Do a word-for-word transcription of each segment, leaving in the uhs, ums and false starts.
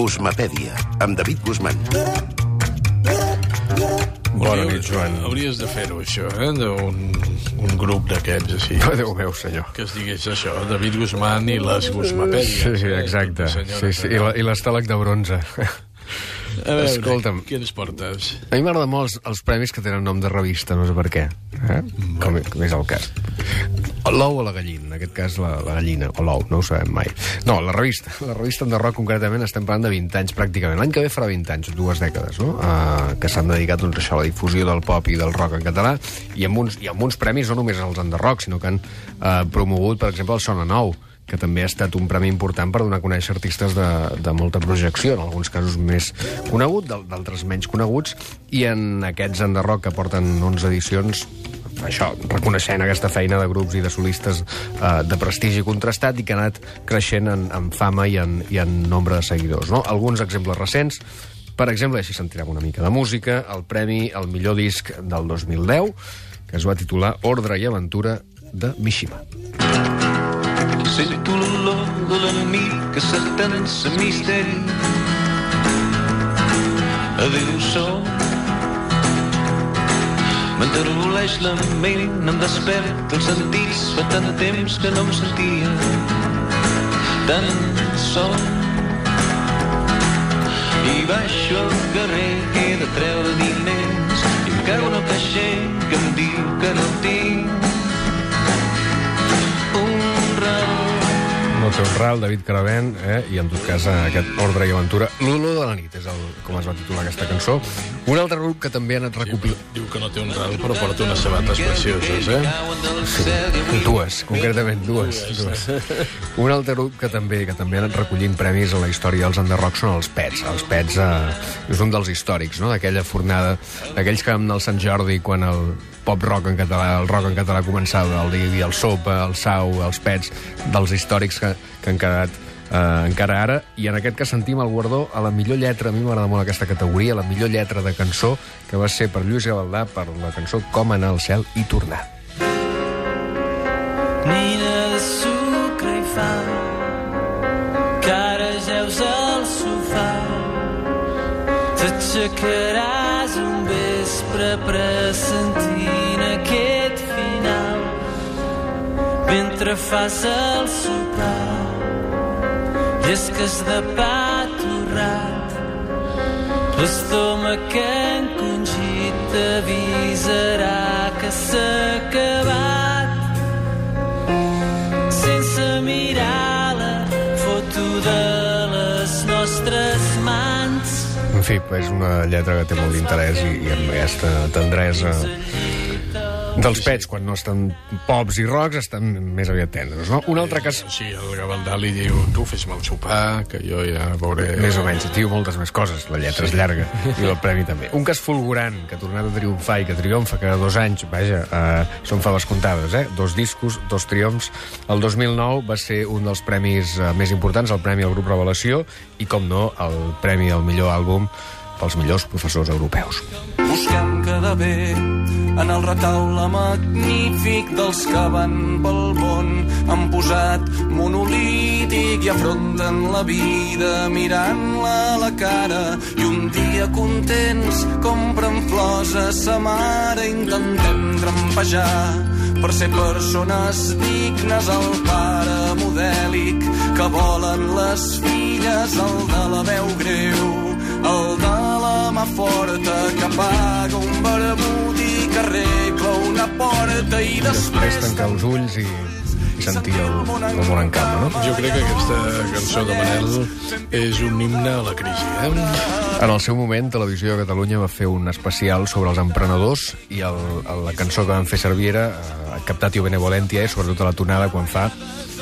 Guzmapèdia, amb David Guzmán. Bona nit, Joan. Hauries de fer-ho, això, eh? Un, un grup d'aquests, així. Déu meu, senyor. Que es digués això, David Guzmán i les Guzmapèdies. Sí, sí, exacte. Sí, sí. I, la, i l'estàleg de bronze. A veure, escolta'm, què ens portes? A mi m'agraden molt els, els premis que tenen nom de revista, no sé per què. Eh? Com, com és el cas. L'ou o la gallina, en aquest cas la, la gallina, o l'ou, no ho sabem mai. No, la revista, la revista de rock concretament estem parlant de vint anys pràcticament. L'any que ve farà vint anys, dues dècades, no? Uh, que s'han dedicat doncs, a això, a la difusió del pop i del rock en català, i amb uns, i amb uns premis no només els de rock, sinó que han uh, promogut, per exemple, el Sona Nou, que també ha estat un premi important per donar a conèixer artistes de, de molta projecció, en alguns casos més coneguts, d'altres menys coneguts, i en aquests enderroc que porten onze edicions, això, reconeixent aquesta feina de grups i de solistes eh, de prestigi contrastat i que ha anat creixent en, en fama i en, i en nombre de seguidors, no? Alguns exemples recents, per exemple, així sentirem una mica de música, el premi al millor disc del dos mil deu, que es va titular Ordre i Aventura, de Mishima. Sento l'olor de l'enemic que s'atensa misteri. Adéu sol. M'enterboleix la ment, em desperta els sentits. Fa tant de temps que no em sentia tan sol. I baixo al carrer que he de treure diners i em cago en el caixer que em diu que no tinc un ral. No té un ral, David Caravent, eh? I en tot cas aquest Ordre i Aventura. L'olor de la nit és el, com es va titular aquesta cançó. Un altre grup que també ha anat recopilant... Sí, diu que no té un ral, però porta unes sabates precioses, eh? Sí, dues, concretament dues. dues. Un altre grup que també que també ha anat recollint premis a la història dels enderrocs són els Pets. Els Pets eh, és un dels històrics, no?, d'aquella fornada, d'aquells que amb el Sant Jordi, quan el pop rock en català, el rock en català començava, el Digui, el Sopa, el Sau, els Pets, dels històrics que, que han quedat eh, encara ara, i en aquest cas sentim el guardó a la millor lletra, a mi m'agrada molt aquesta categoria, la millor lletra de cançó, que va ser per Lluís Gavaldà per la cançó Com anar al cel i tornar. Nina de sucre i fam, que ara jeus al sofà, t'aixecaràs un vespre pressentint aquest final, mentre fas el sopar llesques de pa torrat, l'estómac encongit t'avisarà que s'ha acabat, sense mirar la foto de les nostres mans. En fi, és una lletra que té molt d'interès i, i amb aquesta tendresa dels Pets, quan no estan pops i rocks, estan més aviat tendres, no? Un altre cas... Sí, el Gavaldà li diu, tu fes-me el sopar, que jo ja veuré... Més o menys, diu moltes més coses, la lletra sí. És llarga, i el premi també. Un cas fulgurant, que ha tornat a triomfar i que triomfa cada dos anys, vaja, eh, són faves comptades, eh? Dos discos, dos triomfs. El dos mil nou va ser un dels premis eh, més importants, el Premi al Grup Revelació, i, com no, el Premi al millor àlbum pels millors professors europeus. Busquem cada bé en el retaule magnífic dels que van pel món. Han posat monolític i afronten la vida mirant-la a la cara. I un dia contents compren flors a sa mare. Intentem trampejar per ser persones dignes. El pare modèlic que volen les filles, el de la veu greu, el de la mà forta que paga un barbut i que arregla una porta i després... Després tancar els ulls i, i sentir el, el món en calma, no? Jo crec que aquesta cançó de Manel és un himne a la crisi, eh? En el seu moment, Televisió de Catalunya va fer un especial sobre els emprenedors i el, el, la cançó que van fer servir era eh, Captatio Benevolentia, i sobretot a la tonada quan fa...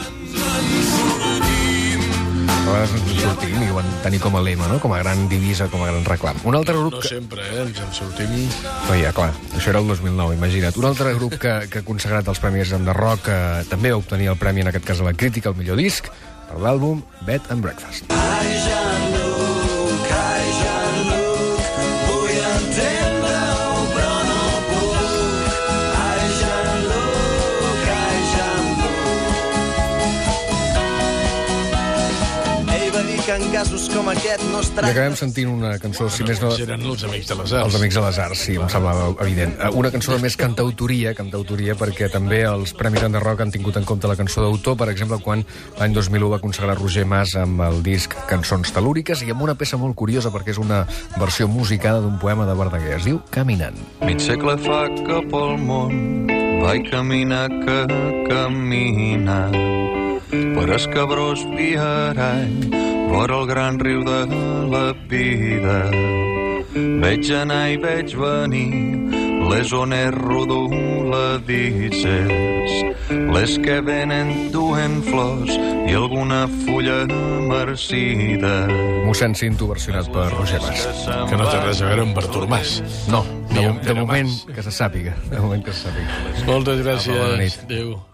A vegades ens en sortim i ho van tenir com a lema, no? Com a gran divisa, com a gran reclam. Un altre grup no que... sempre, eh? Ens en sortim... No, ja, clar, això era el dos mil nou, imagina't. Un altre grup que, que ha consagrat els premis de rock, que també va obtenir el premi, en aquest cas a la crítica, el millor disc, per l'àlbum Bed and Breakfast. Ai, Jean-Luc, ai, Jean-Luc, vull entendre-ho, però no puc. Ai, Jean-Luc, ai, Jean-Luc. Ell va dir que que en casos com aquest no es I tracta... acabem sentint una cançó, si més no... Eren els Amics de les Arts. Els Amics de les Arts, sí, em semblava evident. Una cançó de més cantautoria, cantautoria, perquè també els Premis Enderrock han tingut en compte la cançó d'autor, per exemple, quan l'any dos mil u va consagrar Roger Mas amb el disc Cançons telúriques i amb una peça molt curiosa perquè és una versió musicada d'un poema de Verdaguer. Es diu Caminant. Mig segle fa que pel món vaig caminar que caminar per escabrós viarany vora el gran riu de la vida. Veig anar i veig venir les ones rodoladisses, les que venen duen flors i alguna fulla marcida. Mossèn Cinto, versionat per Roger Mas. Que no té res a veure amb Artur Mas. No, de, Ni de, amb de Pere moment Mas. que se sàpiga. De moment que se sàpiga. Moltes Apa, bona gràcies. nit. Adéu.